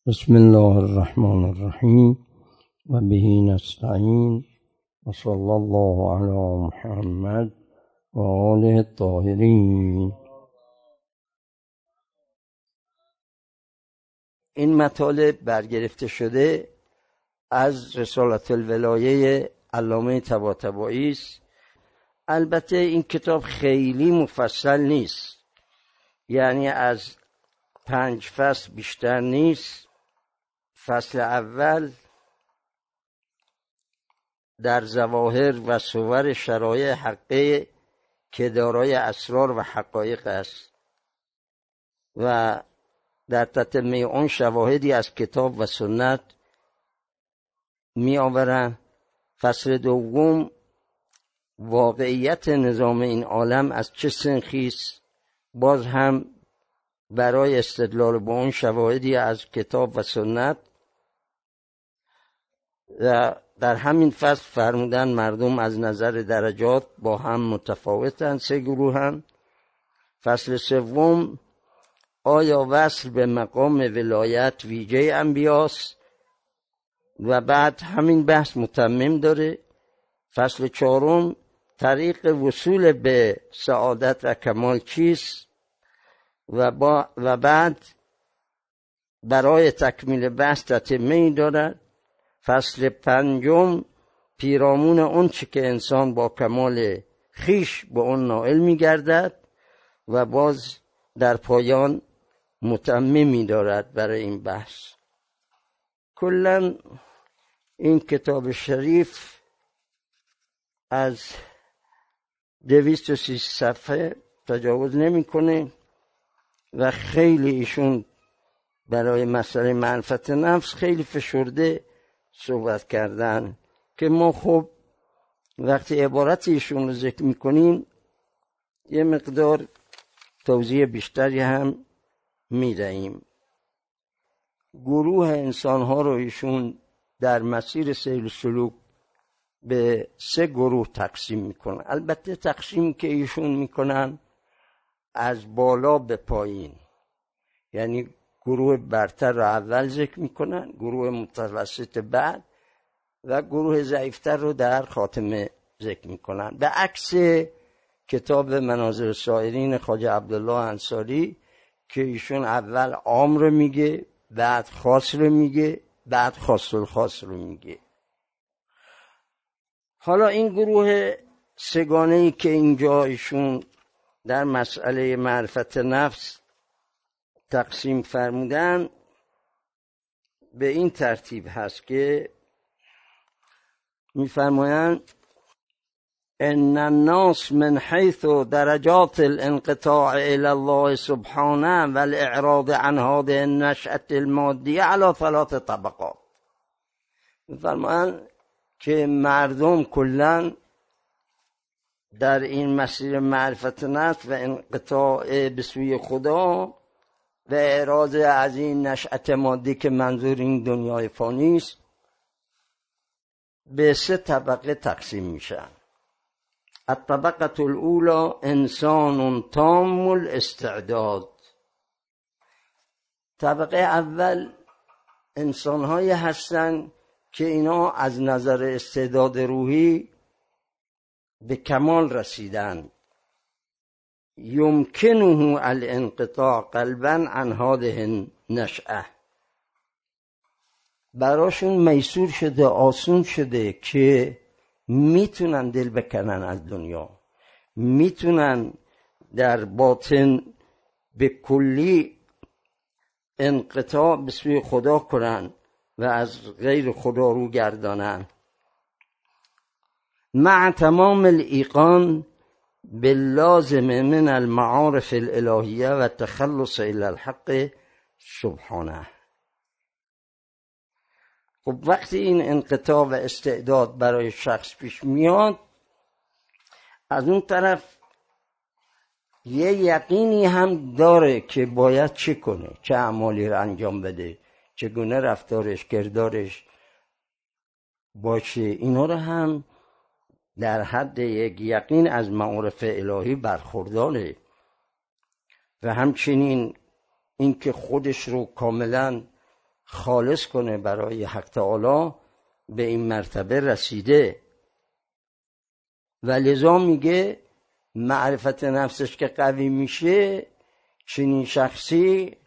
بسم الله الرحمن الرحیم و به نستعین و صلی الله علی محمد و آله الطاهرین. این مطالب برگرفته شده از رسالة الولایه علامه طباطبایی است. البته این کتاب خیلی مفصل نیست، یعنی از 5 فصل بیشتر نیست. فصل اول در ظواهر و صور شرایع حقه که دارای اسرار و حقایق است و در تتمه اون شواهدی از کتاب و سنت می آورند. فصل دوم واقعیت نظام این عالم از چه سنخی است، باز هم برای استدلال با اون شواهدی از کتاب و سنت. و در همین فصل فرمودن مردم از نظر درجات با هم متفاوتند، 3 گروه هم. فصل سوم آیا وصل به مقام ولایت ویژه انبیاست و بعد همین بحث متمم داره. فصل 4 طریق وصول به سعادت و کمال چیست و بعد برای تکمیل بحث تتمه‌ای دارد. فصل 5 پیرامون اون چه که انسان با کمال خیش به اون نائل می گردد و باز در پایان متممی دارد برای این بحث. کلاً این کتاب شریف از 230 صفحه تجاوز نمی کنه و خیلی ایشون برای مسئله معرفت نفس خیلی فشرده صحبت کردن که ما خب وقتی عبارت ایشون رو ذکر میکنیم یه مقدار توضیح بیشتری هم میدهیم. گروه انسانها رو ایشون در مسیر سیر و سلوک به 3 گروه تقسیم میکنن. البته تقسیم که ایشون میکنن از بالا به پایین، یعنی گروه برتر رو اول ذکر میکنن، گروه متوسط بعد و گروه ضعیفتر رو در خاتمه ذکر میکنن. به عکس کتاب منازل السائرین خواجه عبدالله انصاری که ایشون اول عام رو میگه، بعد خاص رو میگه، بعد خاص الخاص رو میگه. حالا این گروه 3 گانه‌ای که اینجا ایشون در مسئله معرفت نفس تقسیم فرمودن به این ترتیب هست که میفرمایند ان الناس من حيث درجات الانقطاع الى الله سبحانه والاعراض عن هذه النشأة المادية على 3 طبقات. میفرمایند که مردم کلاً در این مسیر معرفت نفس و انقطاع به سوی خدا و اعراض از این نشأت مادی که منظور این دنیای فانی است به 3 طبقه تقسیم میشن. الطبقه الاولى انسان تام الاستعداد. طبقه اول انسان‌هایی هستند که اینا از نظر استعداد روحی به کمال رسیدن. یمکنه الانقطاع قلبا عن هذه النشأة. براشون میسور شده، آسون شده که میتونن دل بکنن از دنیا، میتونن در باطن به کلی انقطاع به سوی خدا کنن و از غیر خدا رو گردانن، مع تمام الایقان باللازم من المعارف الالهیه و تخلص الى الحق سبحانه. خب وقتی این انقطاع و استعداد برای شخص پیش میاد، از اون طرف یه یقینی هم داره که باید چه کنه، چه اعمالی رو انجام بده، چگونه رفتارش، کردارش باشه. اینا رو هم در حد یک یقین از معارف الهی برخورداره. و همچنین این که خودش رو کاملا خالص کنه برای حق تعالی به این مرتبه رسیده. و لذا میگه معرفت نفسش که قوی میشه، چنین شخصی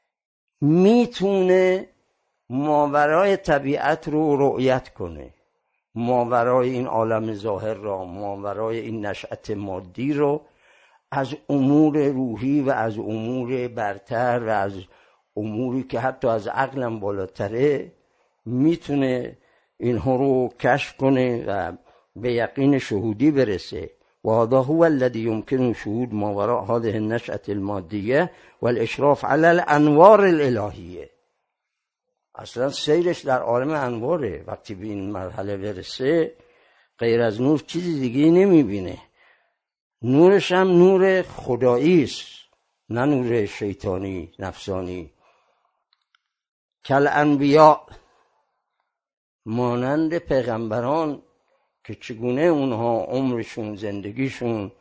میتونه ماورای طبیعت رو رؤیت کنه، ماورای این عالم ظاهر را، ماورای این نشأت مادی رو، از امور روحی و از امور برتر و از اموری که حتی از عقلم بالاتره میتونه اینها رو کشف کنه و به یقین شهودی برسه. و هذا هو الذي يمكن شهود ما وراء هذه النشأة المادية والاشراف على الانوار الالهیه. اصلا سیرش در عالم انواره. وقتی به این مرحله برسه غیر از نور چیزی دیگه نمیبینه. نورش هم نور خدایی است، نه نور شیطانی نفسانی. کل انبیاء، مانند پیغمبران که چگونه اونها عمرشون، زندگیشون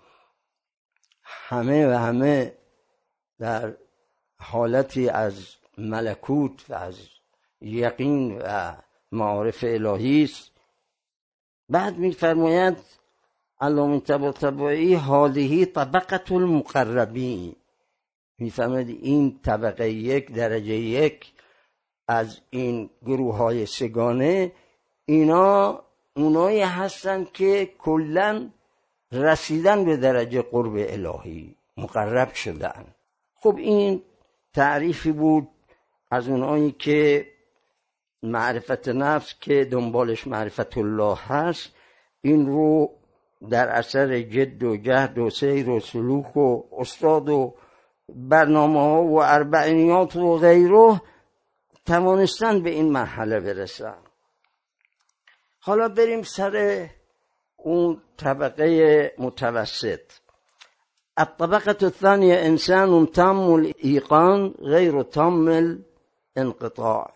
همه در حالتی از ملکوت و از یقین و معارف الهی است. بعد می‌فرماید علامه طباطبایی هذه طبقة المقربین، می‌فرماید این طبقه یک، درجه یک از این گروه های سگانه، اینا اونایی هستن که کلن رسیدن به درجه قرب الهی، مقرب شدن. خب این تعریفی بود از اونایی که معرفت نفس که دنبالش معرفت الله هست، این رو در اثر جد و جهد و سیر و سلوک و استاد و برنامه ها و اربعینیات و غیره توانستن به این مرحله برسن. حالا بریم سر اون طبقه متوسط. الطبقه الثانیه انسان تام الایقان غیر تام الانقطاع.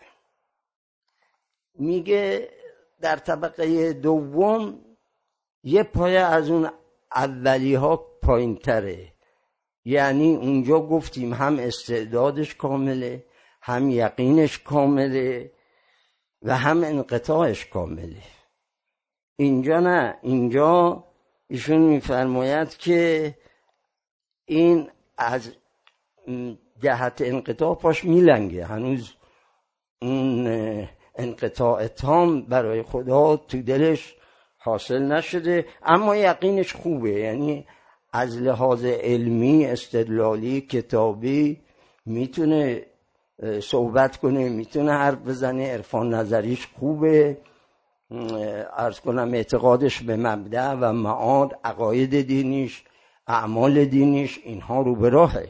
میگه در طبقه دوم یه پایه از اون اولی ها پایین تره، یعنی اونجا گفتیم هم استعدادش کامله، هم یقینش کامله و هم انقطاعش کامله. اینجا نه، اینجا ایشون میفرماید که این از جهت انقطاع پاش میلنگه، هنوز اون انقطاع تام برای خدا تو دلش حاصل نشده، اما یقینش خوبه، یعنی از لحاظ علمی، استدلالی، کتابی میتونه صحبت کنه، میتونه حرف بزنه، عرفان نظریش خوبه، عرض کنم اعتقادش به مبدأ و معاد، عقاید دینیش، اعمال دینیش، اینها رو به راهه.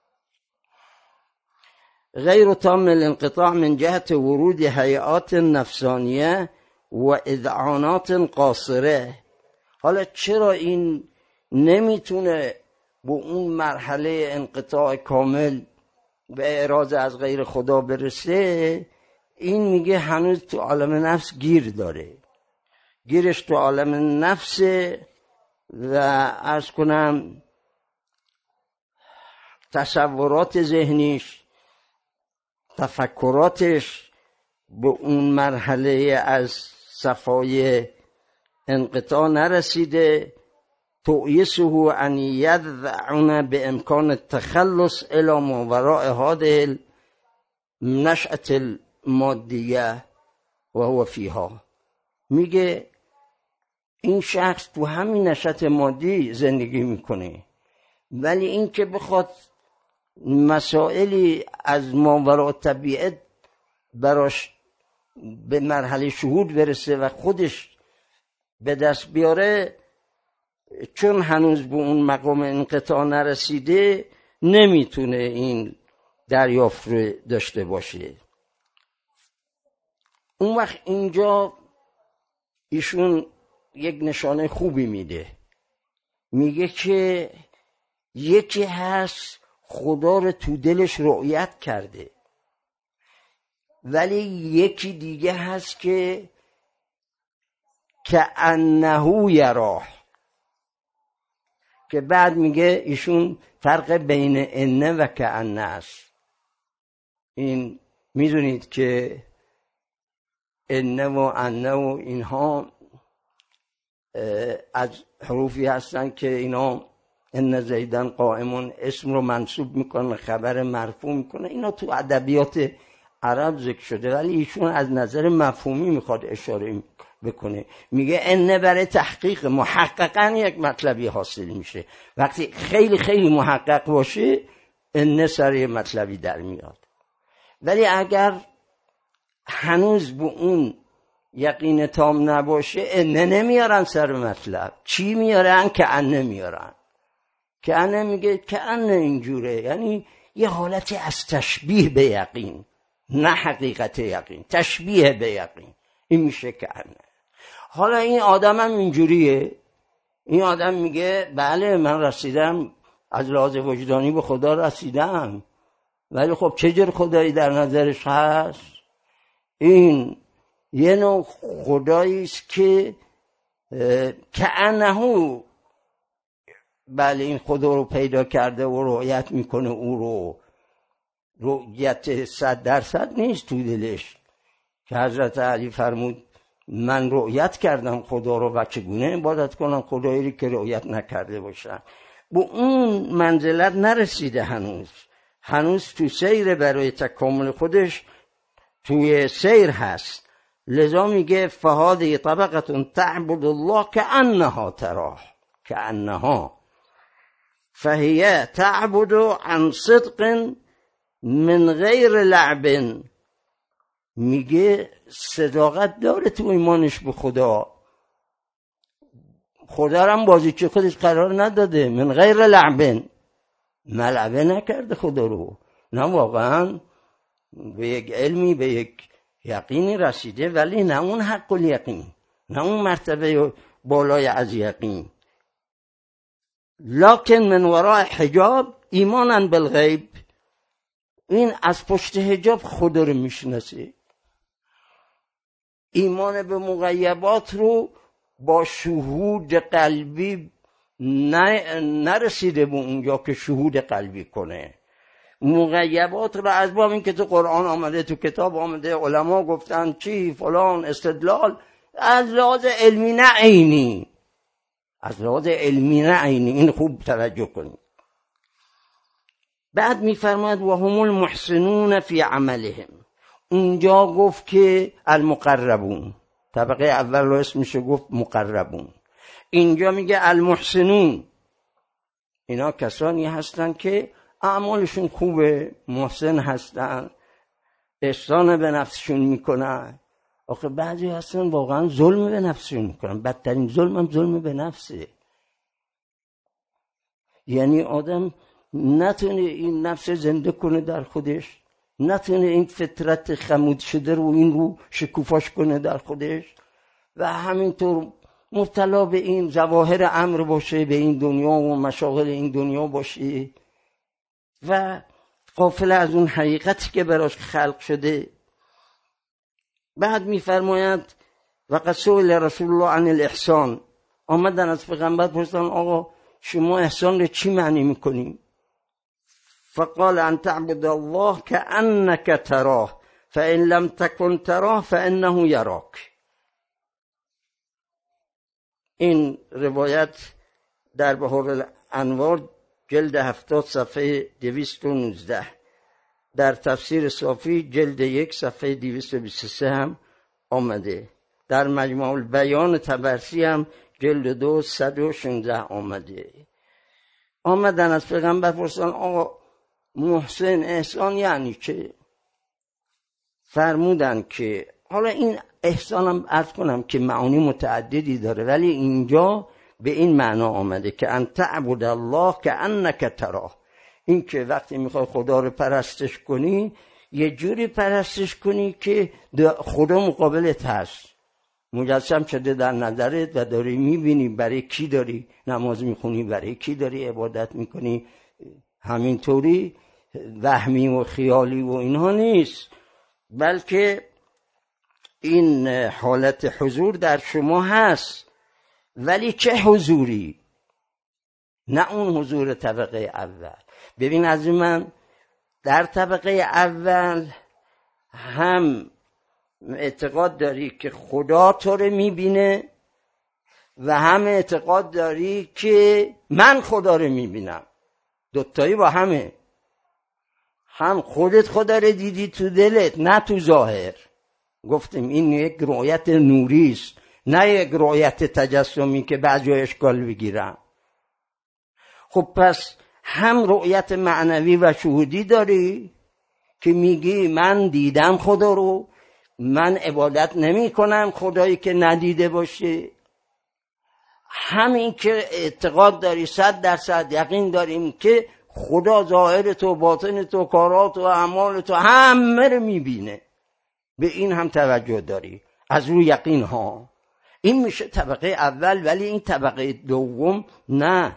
غیر تام الانقطاع من جهت ورود هیئات نفسانیه و اذعانات قاصره. حالا چرا این نمیتونه به اون مرحله انقطاع کامل به اعراض از غیر خدا برسه؟ این میگه هنوز تو عالم نفس گیر داره، گیرش تو عالم نفس و عرض کنم تصورات ذهنیش، تفکراتش به اون مرحله از صفای انقطاع نرسیده. تؤیسه ان یذعن بامکان التخلص الى ما وراء هذه النشأة المادیه و هو فیها. میگه این شخص تو همین نشأة مادی زندگی میکنه، ولی این که بخواد مسائلی از ماوراء طبیعت براش به مرحله شهود برسه و خودش به دست بیاره، چون هنوز به اون مقام انقطاع نرسیده نمیتونه این دریافت رو داشته باشه. اون وقت اینجا ایشون یک نشانه خوبی میده، میگه که یکی هست خدا رو تو دلش رؤیت کرده، ولی یکی دیگه هست که انه یراه، که بعد میگه ایشون فرق بین انه و کانه است. این میدونید که انه و انه و اینها از حروفی هستن که اینا ان زیدن قائمون اسم رو منصوب میکنه، خبر مرفوع میکنه. اینا تو ادبیات عرب ذکر شده، ولی ایشون از نظر مفهومی میخواد اشاره بکنه. میگه ان برای تحقیق محققاً یک مطلبی حاصل میشه. وقتی خیلی خیلی محقق باشه ان سر مطلبی در میاد. ولی اگر هنوز به اون یقین تام نباشه انه نمیارن سر مطلب. چی میارن؟ که انه میارن. که انه میگه که انه اینجوره، یعنی یه حالتی از تشبیه به یقین، نه حقیقت یقین، تشبیه به یقین. این میشه که انه. حالا این آدم هم اینجوریه. این آدم میگه بله من رسیدم، از لحاظ وجدانی به خدا رسیدم، ولی خب چه جور خدایی در نظرش هست؟ این یه نوع خدایی است که انهو بله این خدا رو پیدا کرده و رؤیت میکنه، او رو رؤیت 100% نیست تو دلش، که حضرت علی فرمود من رؤیت کردم خدا رو و چگونه عبادت کنم خدایی که رؤیت نکرده باشم. به اون منزلت نرسیده هنوز تو سیر برای تکامل خودش توی سیر هست. لذا میگه فهذه طبقه تعبد الله كأنها تراه، كأنها فهي تعبد عن صدق من غیر لعب. میگه صداقت داره تو ایمانش به خدا. خدا رو هم بازیچه خودش قرار نداده. من غیر لعب، ملعبه نکرده خدا رو، نه واقعا به یک علمی به یک یقینی رسیده، ولی نه اون حق الیقین، نه اون مرتبه بالای از یقین. لکن من وراء حجاب ایمانا بالغیب، این از پشت حجاب خدا رو میشناسه. ایمان به مغیبات رو با شهود قلبی نرسیده به اونجا که شهود قلبی کنه. مغیبات رو از باب این که تو قرآن آمده، تو کتاب آمده، علما گفتن چی فلان استدلال، از لحاظ علمی نه عینی، از لحاظ علمی نه عینی. این خوب توجه کنید. بعد میفرماید و هم المحسنون فی عملهم. اونجا گفت که المقربون، طبقه اول رو اسمشو گفت مقربون. اینجا میگه المحسنون، اینا کسانی هستن که اعمالشون خوبه، محسن هستن، احسان به نفسشون میکنن. آخه بعضی هستن واقعا ظلم به نفسشون میکنن. بدترین ظلم هم ظلم به نفسه. یعنی آدم نتونه این نفس زنده کنه در خودش، نتونه این فطرت خمود شده رو این رو شکوفاش کنه در خودش، و همینطور مبتلا به این ظواهر امر باشه، به این دنیا و مشاغل این دنیا باشه و غافل از اون حقیقتی که براش خلق شده. بعد میفرماید وقد سئل رسول الله عن الاحسان. آمدن از پیغمبر پرسیدن آقا شما احسان رو چی معنی میکنیم؟ فقال ان تعبد الله كأنك تراه فإن لم تكن تراه فإنه يراك. این روایت در بحار الانوار جلد 70 صفحه 219، در تفسیر صافی جلد 1 صفحه 223 هم آمده، در مجموع البیان طبرسی هم جلد 2 116 آمده. آمدن از پیغمبر پرسیدن آقا محسن احسان یعنی چه؟ فرمودن که حالا این احسان هم عرض کنم که معانی متعددی داره، ولی اینجا به این معنا آمده که ان تعبد الله كأنك تراه. این که وقتی میخوای خدا رو پرستش کنی یه جوری پرستش کنی که خدا مقابلت هست، مجسم شده در نظرت و داری میبینی برای کی داری نماز میخونی، برای کی داری عبادت میکنی. همینطوری وهمی و خیالی و اینها نیست، بلکه این حالت حضور در شما هست. ولی چه حضوری؟ نه اون حضور طبقه اول. ببین از من در طبقه اول هم اعتقاد داری که خدا تو رو میبینه و هم اعتقاد داری که من خدا رو میبینم. دوتایی با همه. هم خودت خدا رو دیدی تو دلت، نه تو ظاهر. گفتیم این یک رؤیت نوری است، نه یک رؤیت تجسمی که بعضی اشکال بگیرن. خب پس هم رؤیت معنوی و شهودی داری که میگی من دیدم خدا رو، من عبادت نمی کنم خدایی که ندیده باشه. همین که اعتقاد داری 100% یقین داریم که خدا ظاهر تو، باطن تو، کارات و اعمال تو همه رو میبینه. به این هم توجه داری از روی یقین ها. این میشه طبقه اول. ولی این طبقه دوم نه.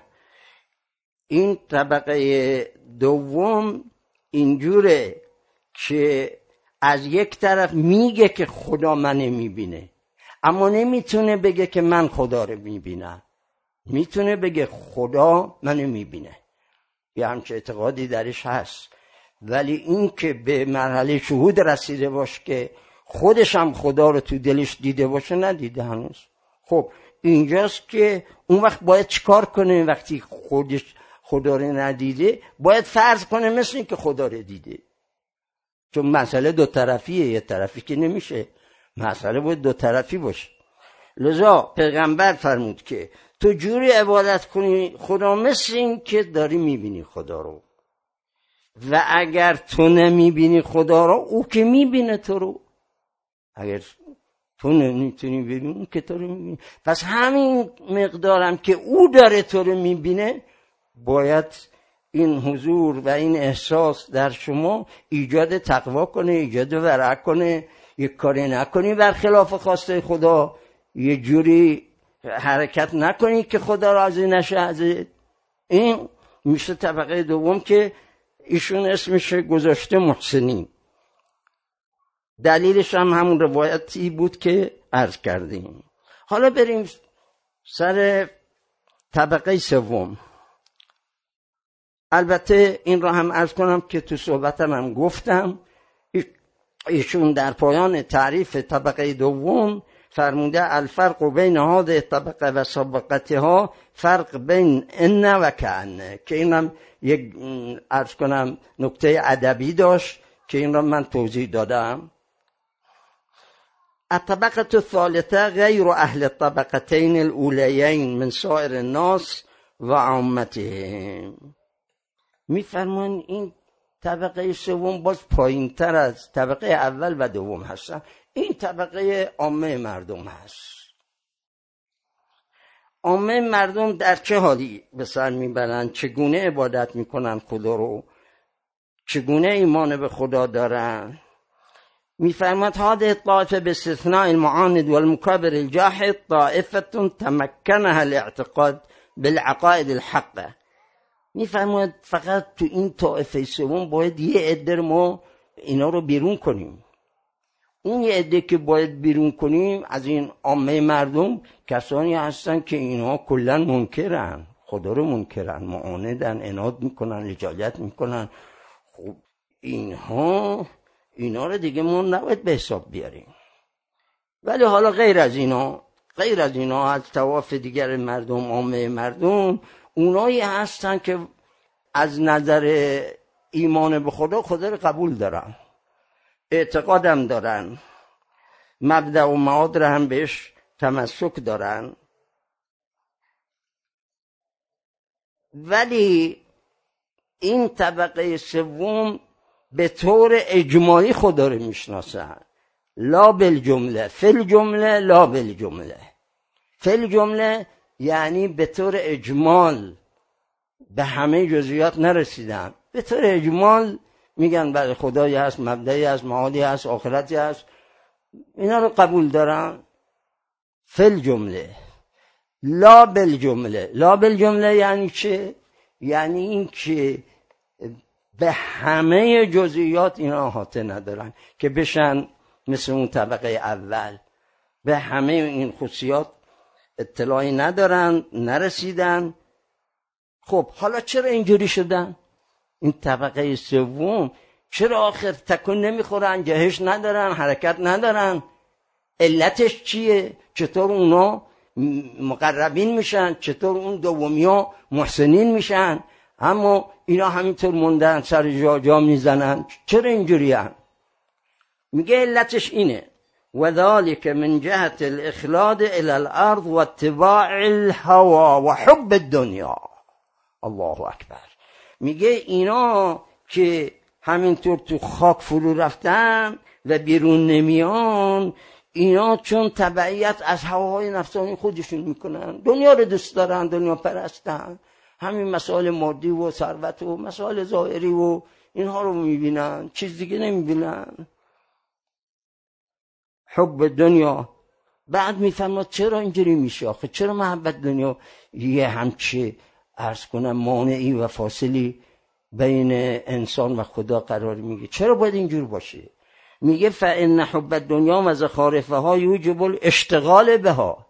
این طبقه دوم اینجوره که از یک طرف میگه که خدا منو میبینه، اما نمیتونه بگه که من خدا رو میبینم. میتونه بگه خدا منو میبینه، یه همچه اعتقادی درش هست. ولی این که به مرحله شهود رسیده باشه که خودش هم خدا رو تو دلش دیده باشه، ندیده هنوز. خب اینجاست که اون وقت باید چیکار کنه؟ وقتی خودش خدا رو ندیده باید فرض کنه مثل این که خدا رو دیده، چون مسئله دو طرفیه، یه طرفی که نمیشه. مسئله باید دو طرفی باشه. لذا پیغمبر فرمود که تو جوری عبادت کنی خدا مثل این که داری میبینی خدا رو، و اگر تو نمیبینی خدا رو او که میبینه تو رو. اگر تو نمیتونی ببینی اون که تو رو میبینی. پس همین مقدارم که او داره تو رو میبینه باید این حضور و این احساس در شما ایجاد تقوا کنه، ایجاد ورع کنه. یک کاری نکنی برخلاف خواسته خدا، یه جوری حرکت نکنی که خدا راضی نشه ازت. این میشه طبقه دوم که ایشون اسمش گذاشته محسنین. دلیلش هم همون روایتی بود که عرض کردیم. حالا بریم سر طبقه سوم. البته این را هم عرض کنم که تو صحبتم هم گفتم، ایشون در پایان تعریف طبقه دوم فرموده الفرق بین هذه طبقه و سابقتها فرق بین ان و کأن، که اینم یک عرض کنم نکته ادبی داشت که این را من توضیح دادم. الطبقه الثالثه غیر اهل الطبقتين الاوليين من سائر الناس و عامتهم. میفرمون این طبقه سوم باز پایین تر از طبقه اول و دوم هستن. این طبقه عامه مردم هست. عامه مردم در چه حالی به سر میبرن؟ چگونه عبادت میکنن خدا رو؟ چگونه ایمان به خدا دارن؟ میفرماد هذه الطائفه باستثناء المعاند والمكابر الجاحد طائفه تمكنها الاعتقاد بالعقائد الحقه. میفرماد فقط تو این طائفه سوم باید یه عده ما اینا رو بیرون کنیم. اون یه عده که باید بیرون کنیم از این عامه مردم کسانی هستن که اینها کلا منکرن، خدا رو منکرن، معاندن، عناد میکنن، لجاجت میکنن. خب اینا رو دیگه ما نباید به حساب بیاریم. ولی حالا غیر از اینا از طواف دیگر مردم، عامه مردم، اونایی هستن که از نظر ایمان به خدا رو قبول دارن، اعتقادم دارن، مبدأ و معاد رو هم بهش تمسک دارن، ولی این طبقه سوم به طور اجمالی خدا رو میشناسن. لا بالجمله، فی الجمله لا بالجمله. فی الجمله یعنی به طور اجمال به همه جزئیات نرسیدن. به طور اجمال میگن بله خدایی هست، مبدئی هست، معادی هست، آخرتی هست، اینا رو قبول دارن. فی الجمله لا بالجمله. لا بالجمله یعنی چه؟ یعنی این که به همه جزئیات اینا احاطه ندارن که بشن مثل اون طبقه اول. به همه این خصوصیات اطلاعی ندارن، نرسیدن. خب حالا چرا اینجوری شدن؟ این طبقه سوم چرا آخر تکون نمیخورن، جهش ندارن، حرکت ندارن؟ علتش چیه؟ چطور اونا مقربین میشن، چطور اون دومیا محسنین میشن، اما اینا همینطور موندن سر جا میزنن؟ چرا اینجوری هم؟ میگه علتش اینه وذلك من جهت الاخلاد الى الارض واتباع الهوى وحب الدنيا. الله اکبر. میگه اینا که همینطور تو خاک فرو رفتن و بیرون نمیان، اینا چون تبعیت از هواهای نفسانی خودشون میکنن، دنیا رو دوست دارن، دنیا پرستن، همین مسائل مادی و ثروت و مسائل ظاهری و اینها رو میبینن، چیز دیگه نمیبینن. حب دنیا. بعد میفهمد چرا اینجوری میشه آخه، چرا محبت دنیا یه همچه عرض کنم مانعی و فاصلی بین انسان و خدا قرار میگه، چرا باید اینجور باشه؟ میگه فإن حب الدنیا و زخارفها یوجب الاشتغال بها.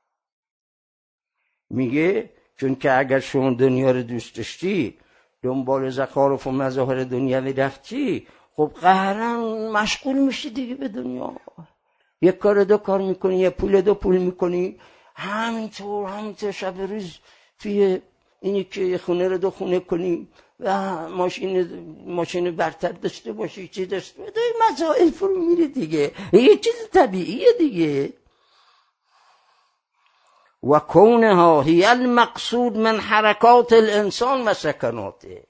میگه چون که اگر شما دنیا رو دوست داشتی، دنبال زخارف و مظاهر دنیوی رفتی، خب قهرن مشغول میشی دیگه به دنیا، یک کار دو کار میکنی، یک پول دو پول میکنی، همینطور شب روز توی اینی که خونه رو دو خونه کنی و ماشین برتر داشته باشی، چی داشته باشی، مسائل فرو میره دیگه، یه چیز طبیعیه دیگه. و کونها هی المقصود من حرکات الانسان و سکناته.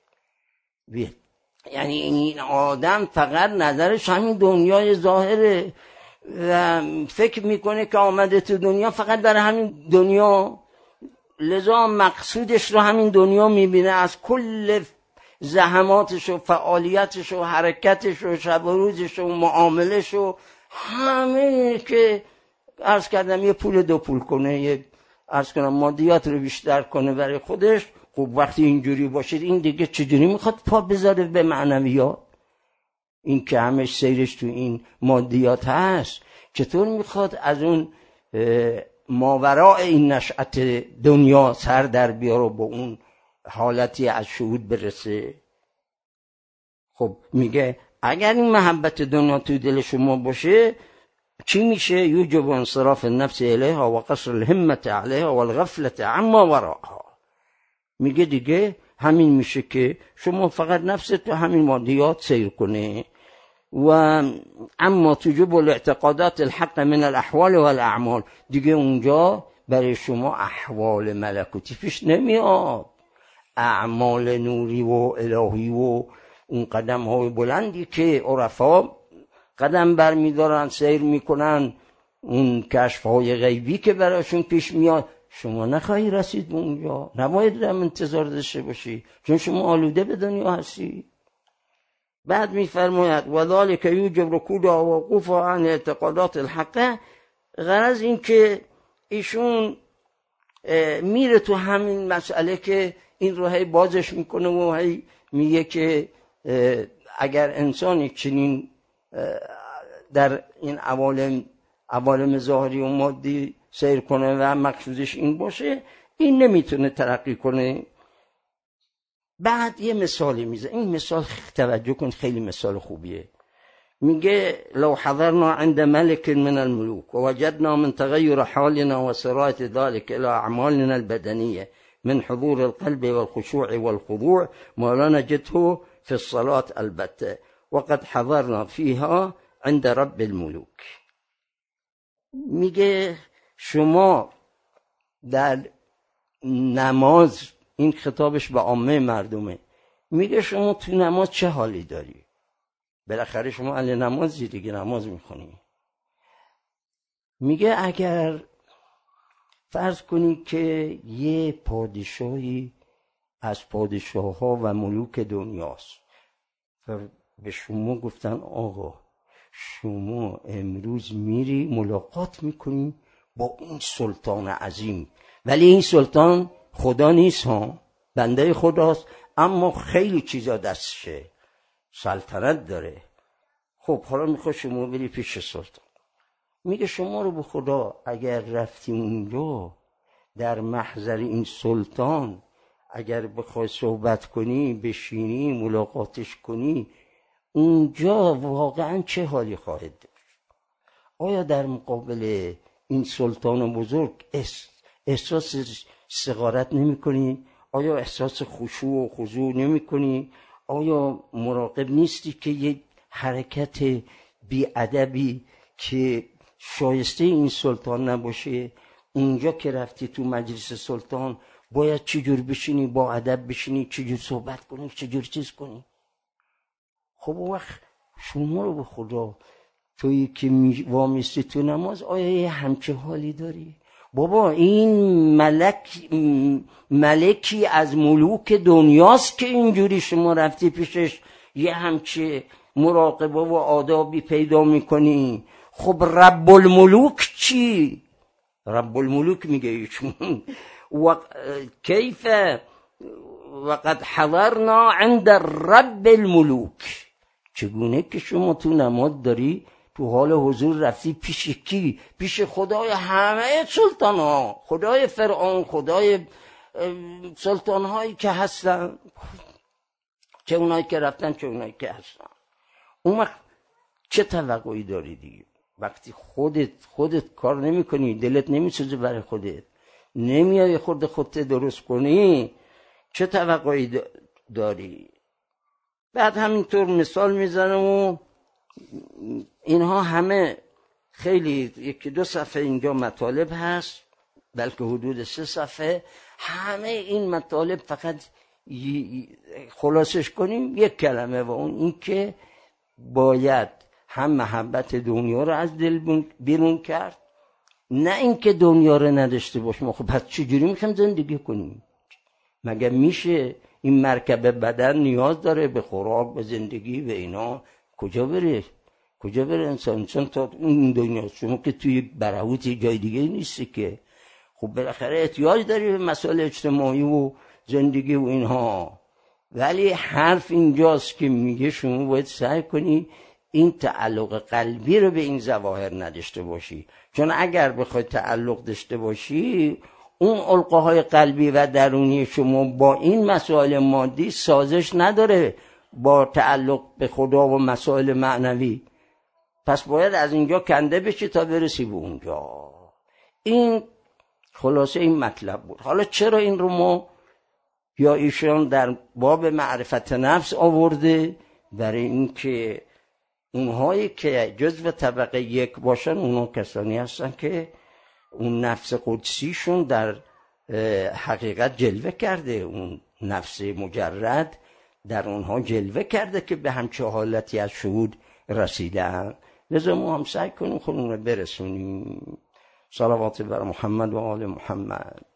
یعنی این آدم فقط نظرش همین دنیای ظاهره و فکر میکنه که آمده تو دنیا فقط برای همین دنیا، لذا مقصودش رو همین دنیا میبینه، از کل زحماتش و فعالیتش و حرکتش و شب و روزش و معاملش و همه که عرض کردم یه پول دو پول کنه، یه عرض کنم مادیات رو بیشتر کنه برای خودش. خب وقتی اینجوری باشید این دیگه چجوری میخواد پا بذاره به معنویات؟ این که همش سیرش تو این مادیات هست، چطور میخواد از اون ماوراء این نشأت دنیا سر در بیاره و به اون حالتی از شهود برسه؟ خب میگه اگر این محبت دنیا تو دل شما باشه چی میشه؟ یوجب انصراف النفس الیها و قصر الهمت علیها و الغفلت عما وراءها. میگه دیگه همین میشه که شما فقط نفست تو همین مادیات سیر کنه و اما توجب الاعتقادات الحق من الاحوال و الاعمال، دیگه اونجا برای شما احوال ملکوتی پیش نمیاد، اعمال نوری و الهی و اون قدم های بلندی که عرفا قدم بر میدارن سیر میکنن، اون کشف های غیبی که براشون پیش میاد، شما نخواهی رسید به اونجا، نباید هم انتظار داشته باشی، چون شما آلوده به دنیا هستی. بعد میفرماید وذالک یوجب رکود و وقوف عن اعتقادات الحقه. غرض این که ایشون میره تو همین مسئله که این رو هی بازش میکنه و هی میگه که اگر انسانی چنین در این عوالم ظاهری و مادی سیر کنه و مقصودش این باشه، این نمیتونه ترقی کنه. بعد یه مثالی میزه، این مثال توجه کن خیلی مثال خوبیه. میگه لو حضرنا عند ملك من الملوك ووجدنا من تغير حالنا وسرایت ذلك الى اعمالنا البدنيه من حضور القلب والخشوع والخضوع ما لا نجده في الصلاة البته وقد حضرنا فيها عند رب الملوك. میگه شما در نماز، این خطابش به عامه مردمه، میگه شما تو نماز چه حالی داری؟ بالاخره شما اهل نمازی دیگه، نماز میخونی. میگه اگر فرض کنی که یه پادشاهی از پادشاه ها و ملوک دنیاست و به شما گفتن آقا شما امروز میری ملاقات میکنی با این سلطان عظیم، ولی این سلطان خدا نیست ها، بنده خداست، اما خیلی چیزا دستشه، سلطنت داره. خب حالا میخواد شما بری پیش سلطان. میگه شما رو به خدا اگر رفتی اونجا در محضر این سلطان، اگر بخوای صحبت کنی، بشینی، ملاقاتش کنی، اونجا واقعا چه حالی خواهد داشت؟ آیا در مقابل این سلطان بزرگ احساس صغارت نمی کنی؟ آیا احساس خشوع و خضوع نمی کنی؟ آیا مراقب نیستی که یک حرکت بی‌ادبی که شایسته این سلطان نباشه، اونجا که رفتی تو مجلس سلطان باید چجور بشینی، با ادب بشینی، چجور صحبت کنی، چجور چیز کنی؟ خب وقت شما رو به خدا، تویی که وامیستی تو نماز، آیا یه همچه حالی داری؟ بابا این ملکی از ملوک دنیاست که اینجوری شما رفتی پیشش یه همچه مراقبه و آدابی پیدا میکنی. خب رب الملوک چی؟ رب الملوک میگه ایشون کیف وقد حضرنا عند رب الملوک. چگونه که شما تو نماز داری تو حال حضور رفتی پیش کی؟ پیش خدای همه سلطان ها، خدای فرعون، خدای سلطان هایی که هستن، چه اونایی که رفتن چه اونایی که هستن. اون وقت چه توقعی داری دیگه؟ وقتی خودت کار نمی کنی، دلت نمی سوزه برای خودت، نمیای خودت درست کنی، چه توقعی داری؟ بعد همینطور مثال میزنم و اینها همه خیلی 1-2 صفحه اینجا مطالب هست، بلکه حدود 3 صفحه. همه این مطالب فقط خلاصش کنیم یک کلمه، و اون این که باید هم محبت دنیا رو از دل بیرون کرد، نه اینکه دنیا رو نداشته باشیم. خب پس چجوری میخوایم زندگی کنیم؟ مگه میشه؟ این مرکب بدن نیاز داره به خوراک، به زندگی، به اینا. کجا بره انسان تا این دنیا؟ شما که توی برهوتی جای دیگه نیستی که. خب بالاخره احتیاج داری به مسائل اجتماعی و زندگی و اینها. ولی حرف اینجاست که میگه شما باید سعی کنی این تعلق قلبی رو به این ظواهر نداشته باشی، چون اگر بخوای تعلق داشته باشی، اون علقه‌های قلبی و درونی شما با این مسائل مادی سازش نداره با تعلق به خدا و مسائل معنوی. پس باید از اینجا کنده بشی تا برسی به اونجا. این خلاصه این مطلب بود. حالا چرا این رو ما یا ایشان در باب معرفت نفس آورده؟ برای اینکه اونهایی که جزو طبقه 1 باشن، اونها کسانی هستن که اون نفس قدسیشون در حقیقت جلوه کرده، اون نفس مجرد در اونها جلوه کرده که به همچه حالتی از شهود رسیدن. لذا ما هم سعی کنیم خودمون رو برسونیم. صلوات بر محمد و آل محمد.